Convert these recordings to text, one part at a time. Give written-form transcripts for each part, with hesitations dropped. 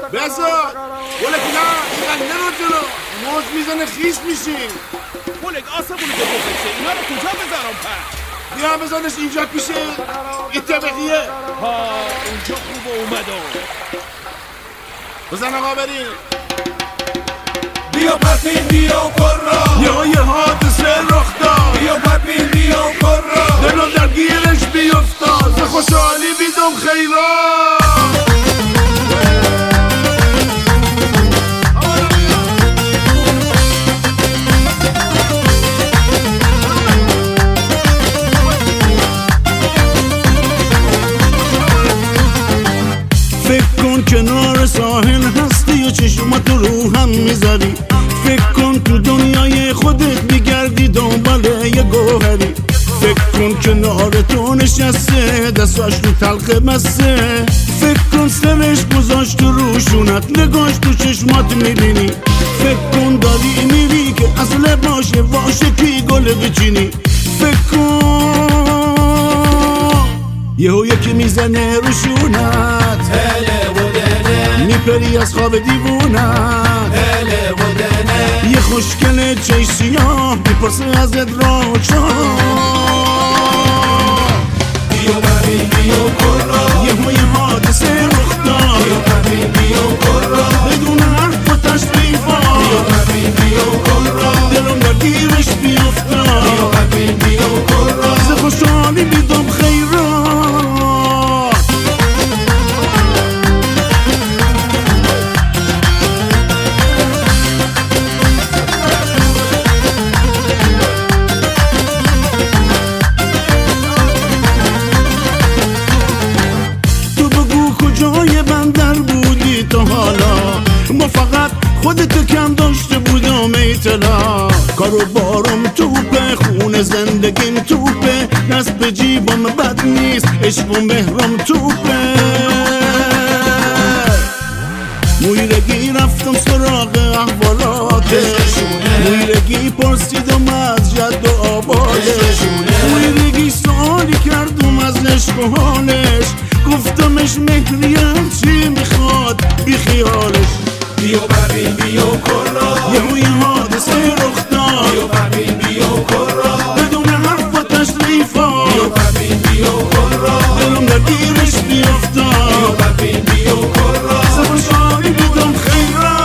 بذار ولک نه اینقدر نرو جلو موج میزنه خیس میشیم. ولک آسمونو به گذاشته اینا رو کجا بذارم پس؟ بیا بذارش اینجا پیشه این طبقیه. ها اونجا خوبه اومدم. بزن آقا بریم. بیا پپین بیا کرا یه حادثه رخ داد. بیا پپین بیا کرا دلو در گیرش بیفتاد ز خوشحالی بیدم خیرات. فکر کن کنار ساحل هستی و چشمات رو هم میذاری. فکر کن تو دنیای خودت میگردی دنبال یه گوهری. فکر کن کنار تو نشسته دستاش تو تلخ مسته. فکر کن سرش گذاشت روشونت نگاش تو چشمات میبینی. فکر کن داری میری که اصل باشه واشه کی گل بچینی. فکر کن یهو یکی میزنه روشونت هله و دله میپری از خواب دیوونت. هله و دله یه خوشگل چش سیاه میپرسه ازت راچا. بیا پپین بیا کرا یه حادثه رخ داد. بیا پپین بیا کرا بدون حرف و تشریفا. بیا پپین بیا کرا دلم در گیرش بیفتاد. بیا پپین بیا کرا ز خوشحالی بیدم خیرات. کجای بندر بودی تو حالا؟ ما فقط خودتو کم داشته بودم اطلاع. کارو بارم توپه خونه زندگیم توپه. دست به جیبم بد نیست عشق و مهرم توپه. مویرگی رفتم سراغ احوالاتش. مویرگی پرسیدم از جد و آبادش. مویرگی سوالی کردم از عشق و حالش. گفتمش مهریم چی میخواد بی خیالش. بیا پپین بیا کرا یه حادثه رخ داد. بیا پپین بیا کرا بدون حرف و تشریفا. بیا پپین بیا کرا دلم در گیرش بیفتاد. بیا پپین بیا کرا ز خوشحالی بیدم خیرات.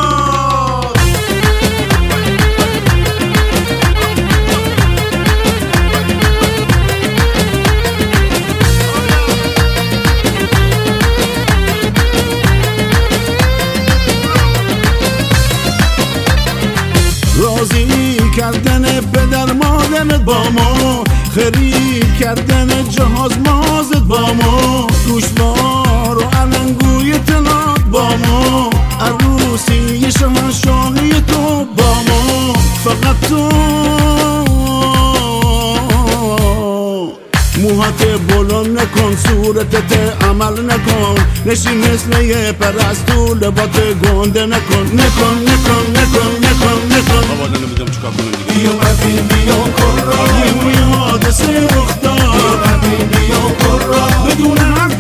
راضی کردن پدر مادرت با ما. خرید کردن جهاز مازت با ما. گوشوار و علنگوی تلات با ما. عروسی شاهنشاهی تو با ما. فقط تو موهات بلند نکن صورتت عمل نکن. نشین مثل یه پرستو لبات گنده نکن. بابا نمیدونم چیکار کنم دیگه. بیا پپین بیا کرا یه حادثه رخ داد. بیا پپین بیا کرا بدون حرف